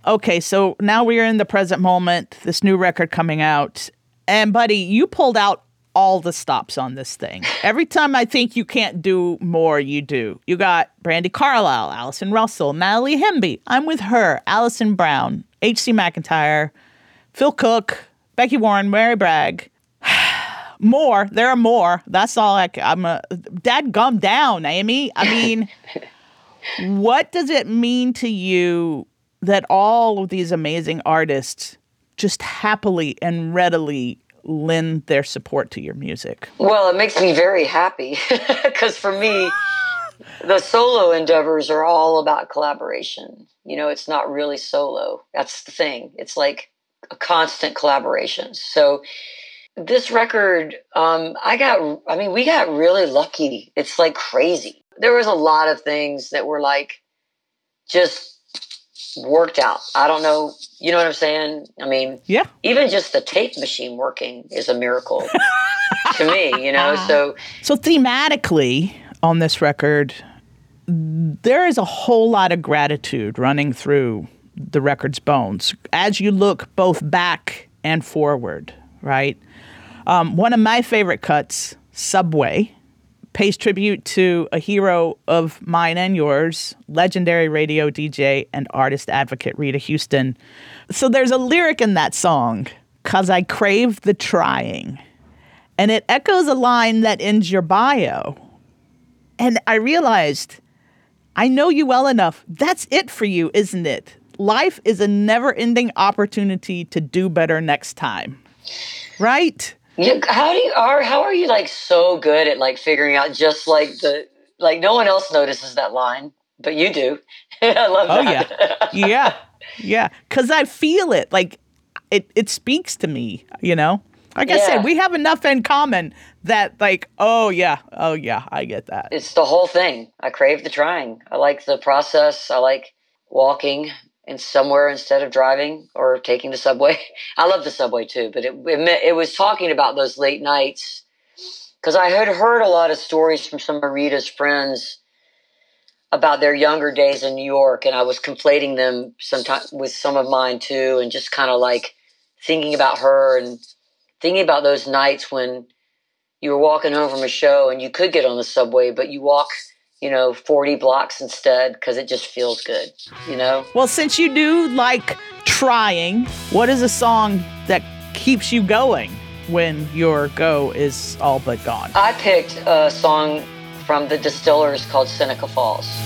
Okay, so now we are in the present moment, this new record coming out. And buddy, you pulled out all the stops on this thing. Every time I think you can't do more, you do. You got Brandi Carlile, Allison Russell, Natalie Hemby, I'm With Her, Alison Brown, H.C. McEntire, Phil Cook, Becky Warren, Mary Bragg. More. There are more. That's all I'm a dadgum down, Amy. I mean, what does it mean to you that all of these amazing artists just happily and readily lend their support to your music? Well, it makes me very happy because for me, the solo endeavors are all about collaboration. You know, it's not really solo. That's the thing. It's like a constant collaboration. So this record, we got really lucky. It's like crazy. There was a lot of things that were like just worked out. I don't know. You know what I'm saying? I mean, yeah. Even just the tape machine working is a miracle to me, you know? So thematically on this record, there is a whole lot of gratitude running through the record's bones as you look both back and forward, right? One of my favorite cuts, Subway, pays tribute to a hero of mine and yours, legendary radio DJ and artist advocate Rita Houston. So there's a lyric in that song, "'Cause I crave the trying." And it echoes a line that ends your bio. And I realized, I know you well enough. That's it for you, isn't it? Life is a never-ending opportunity to do better next time. Right? Yeah, how are you like so good at like figuring out just like no one else notices that line, but you do. I love that. Oh yeah. Because I feel it. Like it speaks to me. You know. Like I said, we have enough in common that like oh yeah, I get that. It's the whole thing. I crave the trying. I like the process. I like walking in somewhere instead of driving or taking the subway. I love the subway too, but it was talking about those late nights because I had heard a lot of stories from some of Rita's friends about their younger days in New York, and I was conflating them sometimes with some of mine too, and just kind of like thinking about her and thinking about those nights when you were walking home from a show and you could get on the subway, but you walk 40 blocks instead because it just feels good, you know? Well, since you do like trying, what is a song that keeps you going when your go is all but gone? I picked a song from the Distillers called Seneca Falls.